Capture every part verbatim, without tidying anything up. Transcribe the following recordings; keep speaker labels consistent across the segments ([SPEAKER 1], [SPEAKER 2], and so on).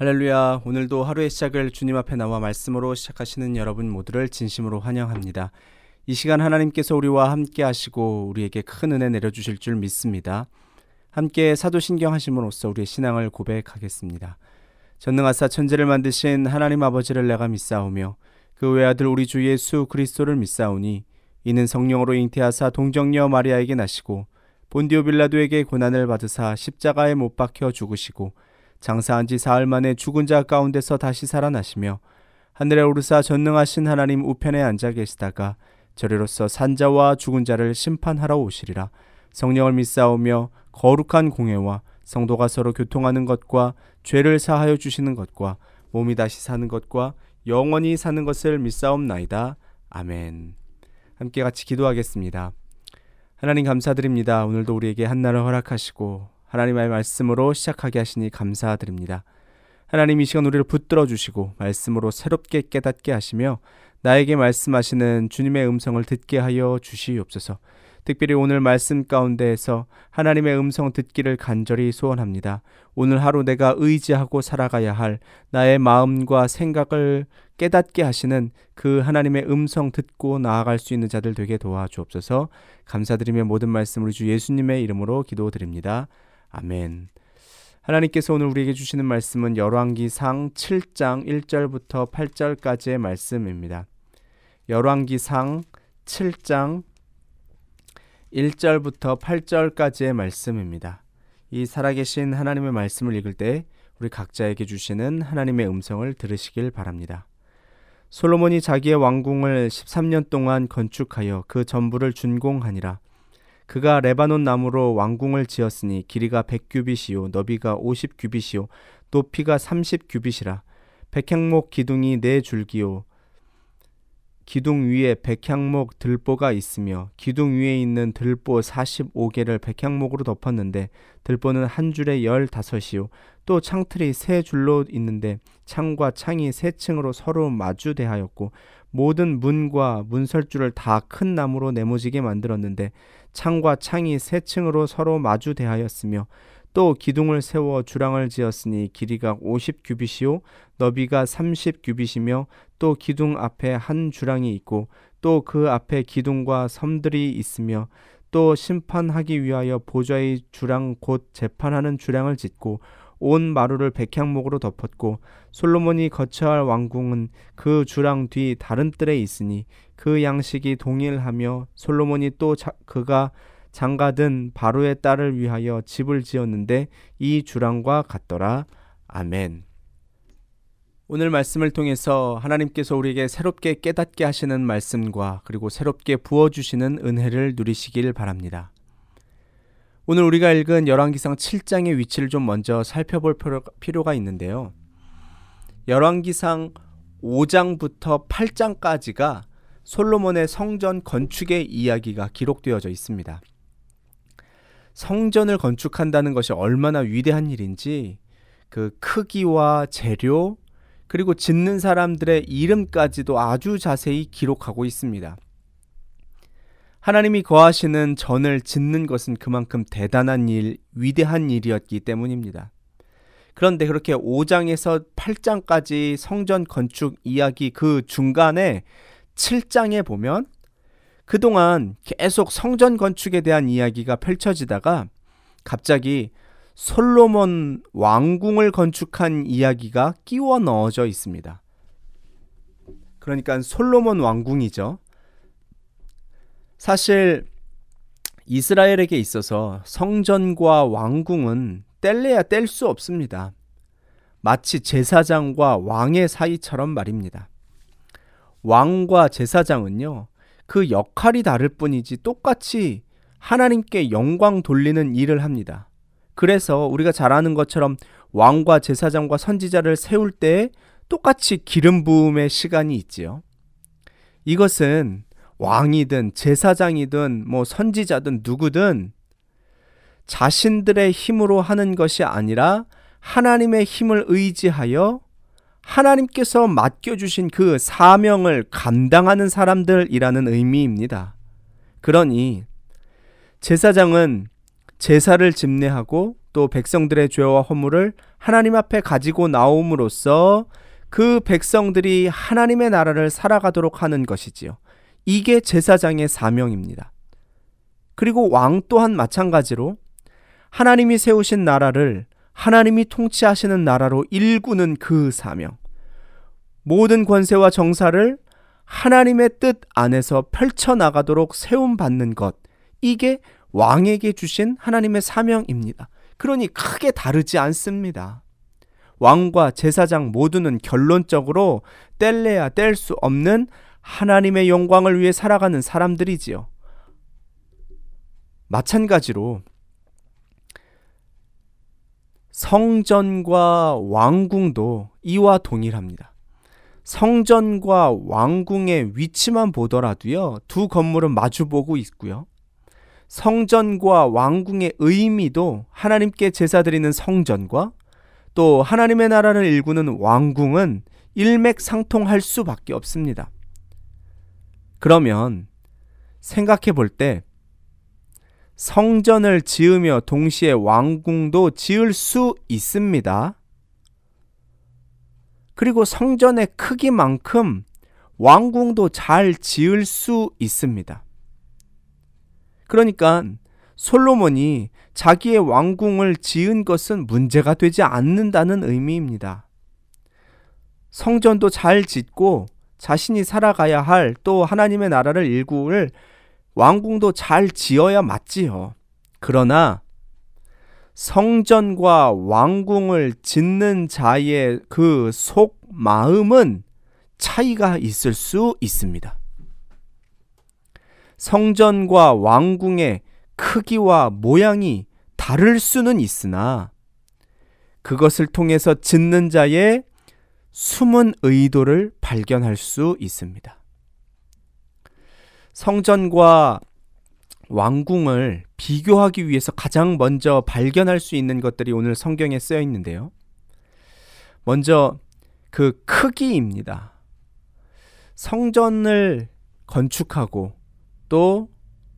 [SPEAKER 1] 할렐루야. 오늘도 하루의 시작을 주님 앞에 나와 말씀으로 시작하시는 여러분 모두를 진심으로 환영합니다. 이 시간 하나님께서 우리와 함께 하시고 우리에게 큰 은혜 내려주실 줄 믿습니다. 함께 사도신경 하심으로써 우리의 신앙을 고백하겠습니다. 전능하사 천지를 만드신 하나님 아버지를 내가 믿사오며 그 외아들 우리 주 예수 그리스도를 믿사오니 이는 성령으로 잉태하사 동정녀 마리아에게 나시고 본디오 빌라도에게 고난을 받으사 십자가에 못 박혀 죽으시고 장사한 지 사흘 만에 죽은 자 가운데서 다시 살아나시며 하늘에 오르사 전능하신 하나님 우편에 앉아 계시다가 저리로서 산자와 죽은 자를 심판하러 오시리라. 성령을 믿사오며 거룩한 공회와 성도가 서로 교통하는 것과 죄를 사하여 주시는 것과 몸이 다시 사는 것과 영원히 사는 것을 믿사옵나이다. 아멘. 함께 같이 기도하겠습니다. 하나님 감사드립니다. 오늘도 우리에게 한날을 허락하시고 하나님의 말씀으로 시작하게 하시니 감사드립니다. 하나님 이 시간 우리를 붙들어 주시고 말씀으로 새롭게 깨닫게 하시며 나에게 말씀하시는 주님의 음성을 듣게 하여 주시옵소서. 특별히 오늘 말씀 가운데에서 하나님의 음성 듣기를 간절히 소원합니다. 오늘 하루 내가 의지하고 살아가야 할 나의 마음과 생각을 깨닫게 하시는 그 하나님의 음성 듣고 나아갈 수 있는 자들 되게 도와주옵소서. 감사드리며 모든 말씀 우리 주 예수님의 이름으로 기도드립니다. 아멘. 하나님께서 오늘 우리에게 주시는 말씀은 열왕기상 칠 장 일 절부터 팔 절까지의 말씀입니다. 열왕기상 칠 장 일 절부터 팔 절까지의 말씀입니다. 이 살아계신 하나님의 말씀을 읽을 때 우리 각자에게 주시는 하나님의 음성을 들으시길 바랍니다. 솔로몬이 자기의 왕궁을 십삼 년 동안 건축하여 그 전부를 준공하니라. 그가 레바논 나무로 왕궁을 지었으니 길이가 백 규빗이요 너비가 오십 규빗이요 높이가 삼십 규빗이라. 백향목 기둥이 네 줄기요 기둥 위에 백향목 들보가 있으며 기둥 위에 있는 들보 사십오 개를 백향목으로 덮었는데 들보는 한 줄에 열다섯이요 또 창틀이 세 줄로 있는데 창과 창이 세 층으로 서로 마주대하였고 모든 문과 문설주를 다 큰 나무로 네모지게 만들었는데 창과 창이 세 층으로 서로 마주대하였으며 또 기둥을 세워 주랑을 지었으니 길이가 오십 규빗이요 너비가 삼십 규빗이며 또 기둥 앞에 한 주랑이 있고 또 그 앞에 기둥과 섬들이 있으며 또 심판하기 위하여 보좌의 주랑 곧 재판하는 주랑을 짓고 온 마루를 백향목으로 덮었고 솔로몬이 거처할 왕궁은 그 주랑 뒤 다른 뜰에 있으니 그 양식이 동일하며 솔로몬이 또 자, 그가 장가든 바로의 딸을 위하여 집을 지었는데 이 주랑과 같더라. 아멘. 오늘 말씀을 통해서 하나님께서 우리에게 새롭게 깨닫게 하시는 말씀과 그리고 새롭게 부어주시는 은혜를 누리시길 바랍니다. 오늘 우리가 읽은 열왕기상 칠 장의 위치를 좀 먼저 살펴볼 필요가 있는데요. 열왕기상 오 장부터 팔 장까지가 솔로몬의 성전 건축의 이야기가 기록되어져 있습니다. 성전을 건축한다는 것이 얼마나 위대한 일인지 그 크기와 재료 그리고 짓는 사람들의 이름까지도 아주 자세히 기록하고 있습니다. 하나님이 거하시는 전을 짓는 것은 그만큼 대단한 일, 위대한 일이었기 때문입니다. 그런데 그렇게 오 장에서 팔 장까지 성전 건축 이야기 그 중간에 칠 장에 보면 그동안 계속 성전 건축에 대한 이야기가 펼쳐지다가 갑자기 솔로몬 왕궁을 건축한 이야기가 끼워 넣어져 있습니다. 그러니까 솔로몬 왕궁이죠. 사실 이스라엘에게 있어서 성전과 왕궁은 뗄래야 뗄 수 없습니다. 마치 제사장과 왕의 사이처럼 말입니다. 왕과 제사장은요, 그 역할이 다를 뿐이지 똑같이 하나님께 영광 돌리는 일을 합니다. 그래서 우리가 잘 아는 것처럼 왕과 제사장과 선지자를 세울 때 똑같이 기름 부음의 시간이 있지요. 이것은 왕이든 제사장이든 뭐 선지자든 누구든 자신들의 힘으로 하는 것이 아니라 하나님의 힘을 의지하여 하나님께서 맡겨주신 그 사명을 감당하는 사람들이라는 의미입니다. 그러니 제사장은 제사를 집례하고 또 백성들의 죄와 허물을 하나님 앞에 가지고 나옴으로써 그 백성들이 하나님의 나라를 살아가도록 하는 것이지요. 이게 제사장의 사명입니다. 그리고 왕 또한 마찬가지로 하나님이 세우신 나라를 하나님이 통치하시는 나라로 일구는 그 사명, 모든 권세와 정사를 하나님의 뜻 안에서 펼쳐나가도록 세움받는 것, 이게 왕에게 주신 하나님의 사명입니다. 그러니 크게 다르지 않습니다. 왕과 제사장 모두는 결론적으로 뗄래야 뗄 수 없는 하나님의 영광을 위해 살아가는 사람들이지요. 마찬가지로 성전과 왕궁도 이와 동일합니다. 성전과 왕궁의 위치만 보더라도요, 두 건물은 마주보고 있고요. 성전과 왕궁의 의미도 하나님께 제사 드리는 성전과 또 하나님의 나라를 일구는 왕궁은 일맥상통할 수밖에 없습니다. 그러면 생각해 볼 때 성전을 지으며 동시에 왕궁도 지을 수 있습니다. 그리고 성전의 크기만큼 왕궁도 잘 지을 수 있습니다. 그러니까 솔로몬이 자기의 왕궁을 지은 것은 문제가 되지 않는다는 의미입니다. 성전도 잘 짓고 자신이 살아가야 할 또 하나님의 나라를 일구를 왕궁도 잘 지어야 맞지요. 그러나 성전과 왕궁을 짓는 자의 그 속 마음은 차이가 있을 수 있습니다. 성전과 왕궁의 크기와 모양이 다를 수는 있으나 그것을 통해서 짓는 자의 숨은 의도를 발견할 수 있습니다. 성전과 왕궁을 비교하기 위해서 가장 먼저 발견할 수 있는 것들이 오늘 성경에 쓰여 있는데요. 먼저 그 크기입니다. 성전을 건축하고 또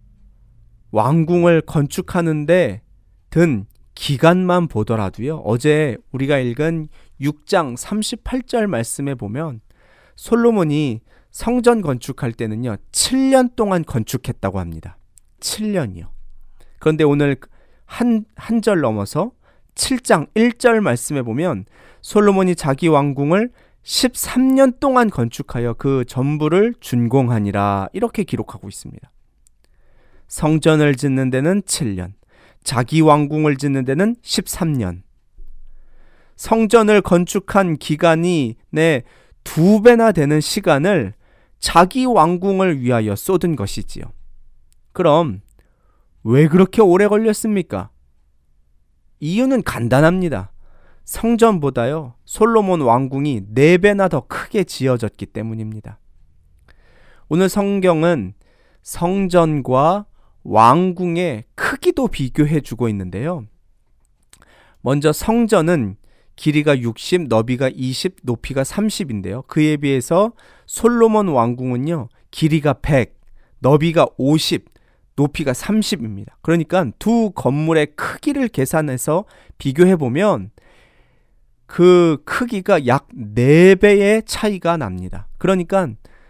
[SPEAKER 1] 왕궁을 건축하는데 든 기간만 보더라도요, 어제 우리가 읽은 육 장 삼십팔 절 말씀에 보면 솔로몬이 성전 건축할 때는요 칠 년 동안 건축했다고 합니다. 칠 년이요. 그런데 오늘 한, 한 절 넘어서 칠 장 일 절 말씀에 보면 솔로몬이 자기 왕궁을 십삼 년 동안 건축하여 그 전부를 준공하니라, 이렇게 기록하고 있습니다. 성전을 짓는 데는 칠 년, 자기 왕궁을 짓는 데는 십삼 년. 성전을 건축한 기간이 내 두 배나 되는 시간을 자기 왕궁을 위하여 쏟은 것이지요. 그럼 왜 그렇게 오래 걸렸습니까? 이유는 간단합니다. 성전보다요 솔로몬 왕궁이 네 배나 더 크게 지어졌기 때문입니다. 오늘 성경은 성전과 왕궁의 크기도 비교해 주고 있는데요. 먼저 성전은 길이가 육십, 너비가 이십, 높이가 삼십인데요. 그에 비해서 솔로몬 왕궁은요 길이가 백, 너비가 오십, 높이가 삼십입니다. 그러니까 두 건물의 크기를 계산해서 비교해 보면 그 크기가 약 네 배의 차이가 납니다. 그러니까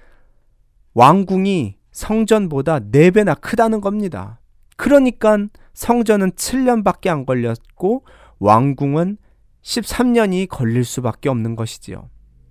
[SPEAKER 1] 왕궁이 성전보다 네 배나 크다는 겁니다. 그러니까 성전은 칠 년밖에 안 걸렸고 왕궁은 십삼 년이 걸릴 수밖에 없는 것이지요.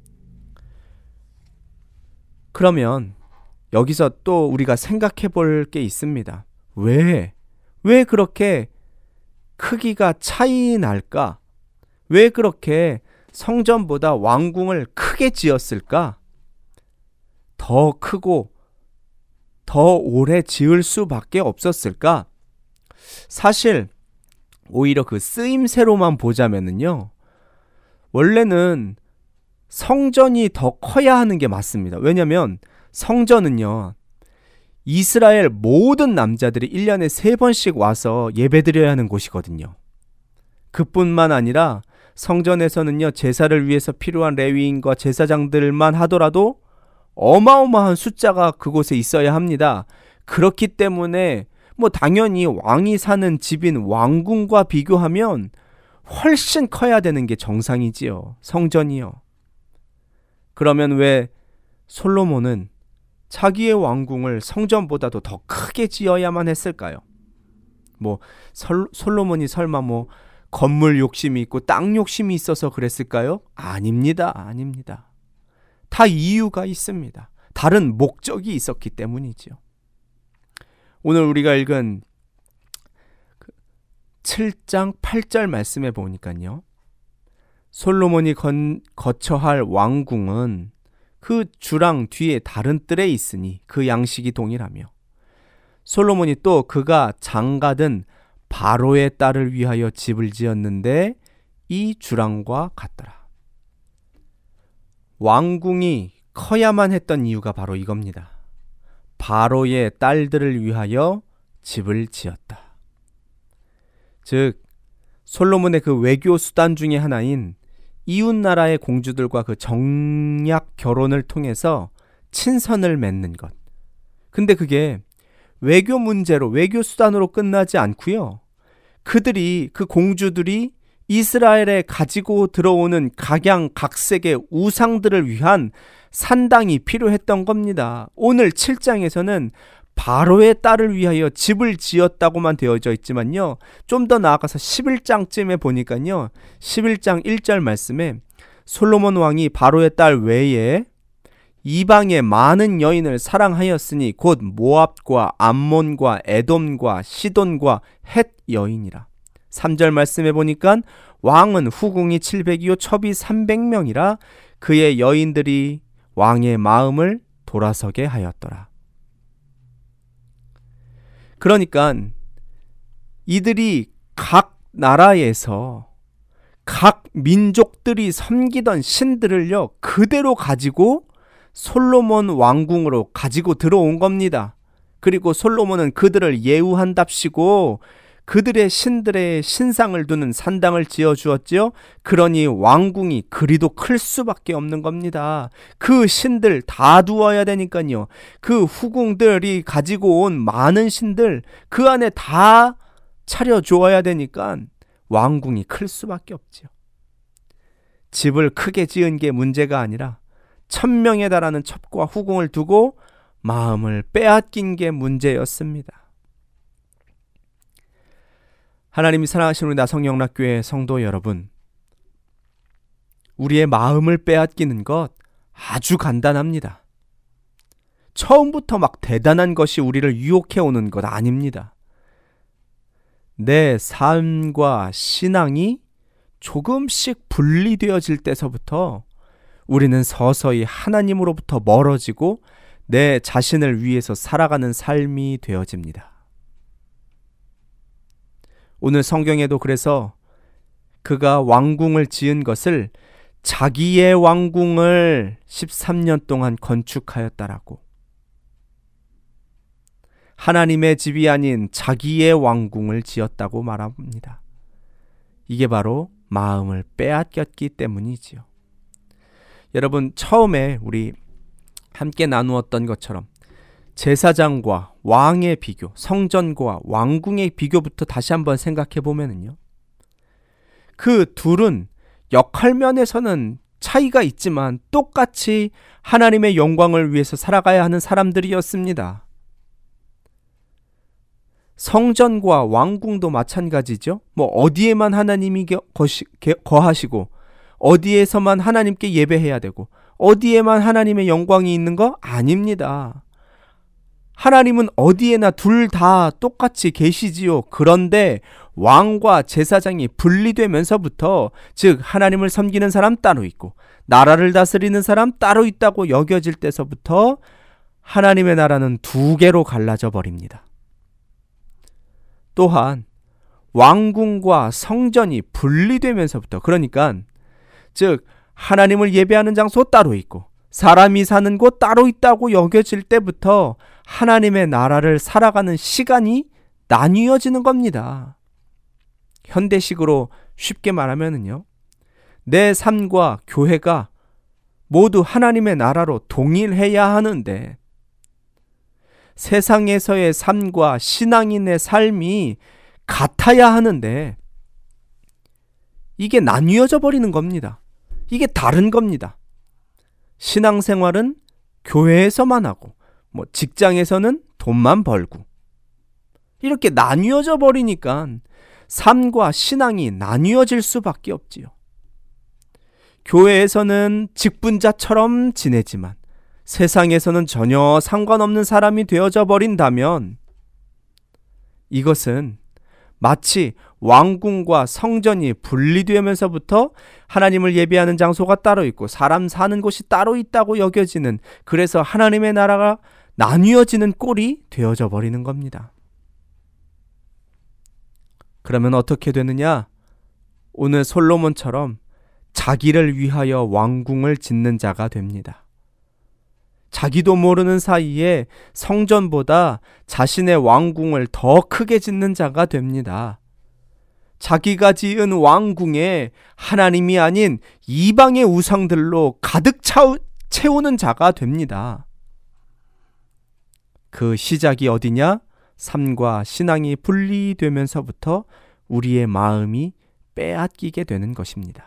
[SPEAKER 1] 그러면 여기서 또 우리가 생각해 볼 게 있습니다. 왜? 왜 그렇게 크기가 차이 날까? 왜 그렇게 성전보다 왕궁을 크게 지었을까? 더 크고 더 오래 지을 수밖에 없었을까? 사실 오히려 그 쓰임새로만 보자면은요, 원래는 성전이 더 커야 하는 게 맞습니다. 왜냐하면 성전은요 이스라엘 모든 남자들이 일 년에 세 번씩 와서 예배드려야 하는 곳이거든요. 그뿐만 아니라 성전에서는요 제사를 위해서 필요한 레위인과 제사장들만 하더라도 어마어마한 숫자가 그곳에 있어야 합니다. 그렇기 때문에 뭐 당연히 왕이 사는 집인 왕궁과 비교하면 훨씬 커야 되는 게 정상이지요. 성전이요. 그러면 왜 솔로몬은 자기의 왕궁을 성전보다도 더 크게 지어야만 했을까요? 뭐 솔, 솔로몬이 설마 뭐 건물 욕심이 있고 땅 욕심이 있어서 그랬을까요? 아닙니다. 아닙니다. 다 이유가 있습니다. 다른 목적이 있었기 때문이죠. 오늘 우리가 읽은 칠 장 팔 절 말씀에 보니까요. 솔로몬이 건, 거처할 왕궁은 그 주랑 뒤에 다른 뜰에 있으니 그 양식이 동일하며 솔로몬이 또 그가 장가든 바로의 딸을 위하여 집을 지었는데 이 주랑과 같더라. 왕궁이 커야만 했던 이유가 바로 이겁니다. 바로의 딸들을 위하여 집을 지었다. 즉 솔로몬의 그 외교 수단 중에 하나인 이웃나라의 공주들과 그 정략 결혼을 통해서 친선을 맺는 것. 근데 그게 외교 문제로 외교 수단으로 끝나지 않고요. 그들이 그 공주들이 이스라엘에 가지고 들어오는 각양각색의 우상들을 위한 산당이 필요했던 겁니다. 오늘 칠 장에서는 바로의 딸을 위하여 집을 지었다고만 되어져 있지만요. 좀 더 나아가서 십일 장쯤에 보니까요. 십일 장 일 절 말씀에 솔로몬 왕이 바로의 딸 외에 이방의 많은 여인을 사랑하였으니 곧 모압과 암몬과 에돔과 시돈과 헷 여인이라. 삼 절 말씀에 보니까 왕은 후궁이 칠백이요 첩이 삼백 명이라 그의 여인들이 왕의 마음을 돌아서게 하였더라. 그러니까 이들이 각 나라에서 각 민족들이 섬기던 신들을요 그대로 가지고 솔로몬 왕궁으로 가지고 들어온 겁니다. 그리고 솔로몬은 그들을 예우한답시고 그들의 신들의 신상을 두는 산당을 지어주었지요. 그러니 왕궁이 그리도 클 수밖에 없는 겁니다. 그 신들 다 두어야 되니까요. 그 후궁들이 가지고 온 많은 신들 그 안에 다 차려주어야 되니까 왕궁이 클 수밖에 없지요. 집을 크게 지은 게 문제가 아니라 천명에 달하는 첩과 후궁을 두고 마음을 빼앗긴 게 문제였습니다. 하나님이 사랑하시는 우리 나성영락교회 성도 여러분, 우리의 마음을 빼앗기는 것 아주 간단합니다. 처음부터 막 대단한 것이 우리를 유혹해오는 것 아닙니다. 내 삶과 신앙이 조금씩 분리되어질 때서부터 우리는 서서히 하나님으로부터 멀어지고 내 자신을 위해서 살아가는 삶이 되어집니다. 오늘 성경에도 그래서 그가 왕궁을 지은 것을 자기의 왕궁을 십삼 년 동안 건축하였다라고. 하나님의 집이 아닌 자기의 왕궁을 지었다고 말합니다. 이게 바로 마음을 빼앗겼기 때문이지요. 여러분, 처음에 우리 함께 나누었던 것처럼 제사장과 왕의 비교, 성전과 왕궁의 비교부터 다시 한번 생각해 보면은요. 그 둘은 역할 면에서는 차이가 있지만 똑같이 하나님의 영광을 위해서 살아가야 하는 사람들이었습니다. 성전과 왕궁도 마찬가지죠. 뭐 어디에만 하나님이 거하시고 어디에서만 하나님께 예배해야 되고 어디에만 하나님의 영광이 있는 거 아닙니다. 하나님은 어디에나 둘 다 똑같이 계시지요. 그런데 왕과 제사장이 분리되면서부터 즉 하나님을 섬기는 사람 따로 있고 나라를 다스리는 사람 따로 있다고 여겨질 때서부터 하나님의 나라는 두 개로 갈라져 버립니다. 또한 왕궁과 성전이 분리되면서부터 그러니까 즉 하나님을 예배하는 장소 따로 있고 사람이 사는 곳 따로 있다고 여겨질 때부터 하나님의 나라를 살아가는 시간이 나뉘어지는 겁니다. 현대식으로 쉽게 말하면은요, 내 삶과 교회가 모두 하나님의 나라로 동일해야 하는데 세상에서의 삶과 신앙인의 삶이 같아야 하는데 이게 나뉘어져 버리는 겁니다. 이게 다른 겁니다. 신앙생활은 교회에서만 하고 뭐 직장에서는 돈만 벌고 이렇게 나뉘어져 버리니까 삶과 신앙이 나뉘어질 수밖에 없지요. 교회에서는 직분자처럼 지내지만 세상에서는 전혀 상관없는 사람이 되어져 버린다면 이것은 마치 왕궁과 성전이 분리되면서부터 하나님을 예배하는 장소가 따로 있고 사람 사는 곳이 따로 있다고 여겨지는, 그래서 하나님의 나라가 나뉘어지는 꼴이 되어져 버리는 겁니다. 그러면 어떻게 되느냐? 오늘 솔로몬처럼 자기를 위하여 왕궁을 짓는 자가 됩니다. 자기도 모르는 사이에 성전보다 자신의 왕궁을 더 크게 짓는 자가 됩니다. 자기가 지은 왕궁에 하나님이 아닌 이방의 우상들로 가득 채우는 자가 됩니다. 그 시작이 어디냐? 삶과 신앙이 분리되면서부터 우리의 마음이 빼앗기게 되는 것입니다.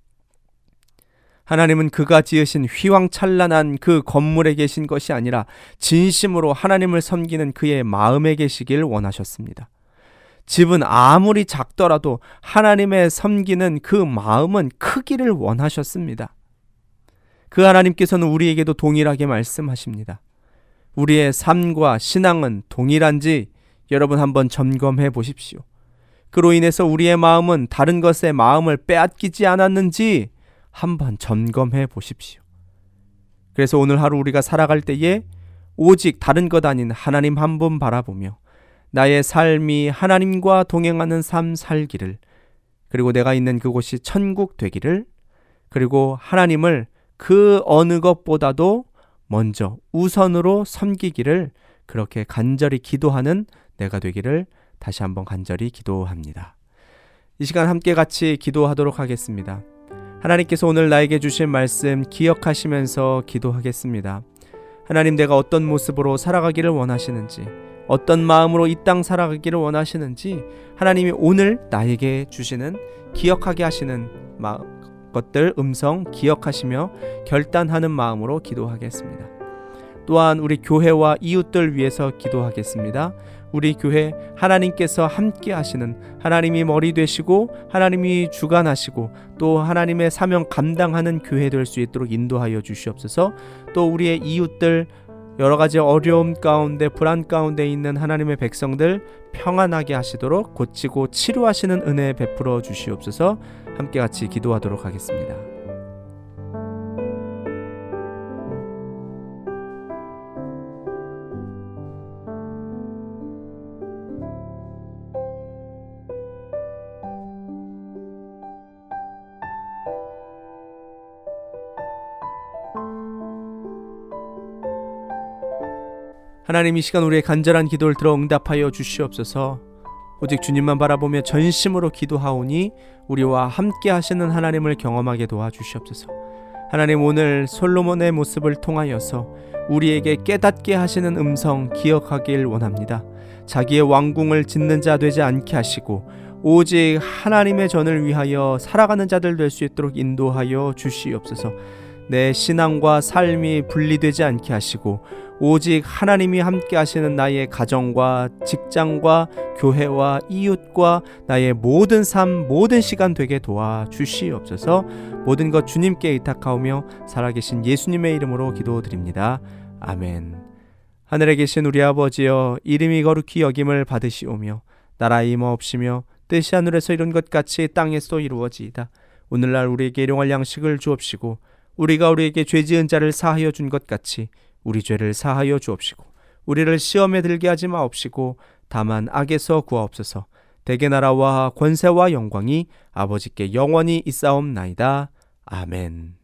[SPEAKER 1] 하나님은 그가 지으신 휘황찬란한 그 건물에 계신 것이 아니라 진심으로 하나님을 섬기는 그의 마음에 계시길 원하셨습니다. 집은 아무리 작더라도 하나님의 섬기는 그 마음은 크기를 원하셨습니다. 그 하나님께서는 우리에게도 동일하게 말씀하십니다. 우리의 삶과 신앙은 동일한지 여러분 한번 점검해 보십시오. 그로 인해서 우리의 마음은 다른 것에 마음을 빼앗기지 않았는지 한번 점검해 보십시오. 그래서 오늘 하루 우리가 살아갈 때에 오직 다른 것 아닌 하나님 한 분 바라보며 나의 삶이 하나님과 동행하는 삶 살기를, 그리고 내가 있는 그곳이 천국 되기를, 그리고 하나님을 그 어느 것보다도 먼저 우선으로 섬기기를 그렇게 간절히 기도하는 내가 되기를 다시 한번 간절히 기도합니다. 이 시간 함께 같이 기도하도록 하겠습니다. 하나님께서 오늘 나에게 주신 말씀 기억하시면서 기도하겠습니다. 하나님, 내가 어떤 모습으로 살아가기를 원하시는지, 어떤 마음으로 이 땅 살아가기를 원하시는지 하나님이 오늘 나에게 주시는 기억하게 하시는 마음, 것들 음성 기억하시며 결단하는 마음으로 기도하겠습니다. 또한 우리 교회와 이웃들 위해서 기도하겠습니다. 우리 교회 하나님께서 함께 하시는, 하나님이 머리 되시고 하나님이 주관하시고 또 하나님의 사명 감당하는 교회 될 수 있도록 인도하여 주시옵소서. 또 우리의 이웃들, 여러 가지 어려움 가운데 불안 가운데 있는 하나님의 백성들 평안하게 하시도록 고치고 치료하시는 은혜 베풀어 주시옵소서. 함께 같이 기도하도록 하겠습니다. 하나님, 이 시간 우리의 간절한 기도를 들어 응답하여 주시옵소서. 오직 주님만 바라보며 전심으로 기도하오니 우리와 함께 하시는 하나님을 경험하게 도와주시옵소서. 하나님, 오늘 솔로몬의 모습을 통하여서 우리에게 깨닫게 하시는 음성 기억하길 원합니다. 자기의 왕궁을 짓는 자 되지 않게 하시고 오직 하나님의 전을 위하여 살아가는 자들 될 수 있도록 인도하여 주시옵소서. 내 신앙과 삶이 분리되지 않게 하시고 오직 하나님이 함께 하시는 나의 가정과 직장과 교회와 이웃과 나의 모든 삶, 모든 시간 되게 도와주시옵소서. 모든 것 주님께 의탁하오며 살아계신 예수님의 이름으로 기도드립니다. 아멘. 하늘에 계신 우리 아버지여, 이름이 거룩히 여김을 받으시오며 나라의 임하옵시며 뜻이 하늘에서 이룬 것 같이 땅에서도 이루어지이다. 오늘날 우리에게 일용할 양식을 주옵시고 우리가 우리에게 죄 지은 자를 사하여 준 것 같이 우리 죄를 사하여 주옵시고 우리를 시험에 들게 하지 마옵시고 다만 악에서 구하옵소서. 대개 나라와 권세와 영광이 아버지께 영원히 있사옵나이다. 아멘.